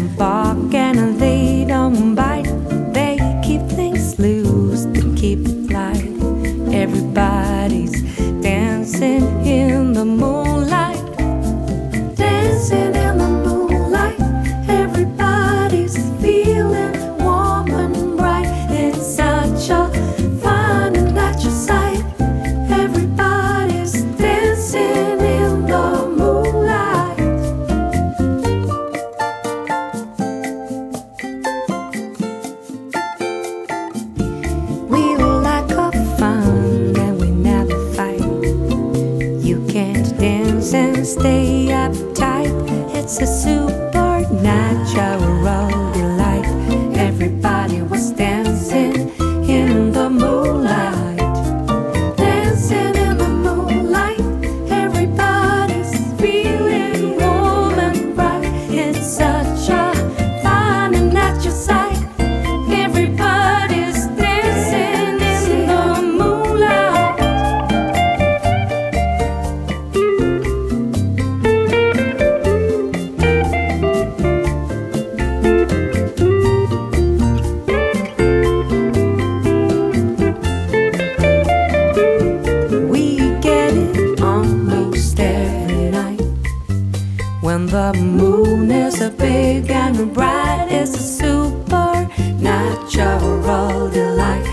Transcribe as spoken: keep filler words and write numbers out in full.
don't bark and they don't bite. They keep things loose, they keep it light. Everybody's dancing in the moonlight. Dancing in the moonlight. Everybody's feeling warm and bright. It's such a fine and natural sight. Everybody's dancing in the moonlight. We like a fun and we never fight. You can't dance and stay uptight. It's a supernatural delight. Everybody was dancing in the moonlight. Dancing in the moonlight. Everybody's feeling warm and bright. It's such a fine and natural sight. Everybody's dancing in the moonlight. We get it almost every night. When the moon is a big and bright, it's a supernatural delight.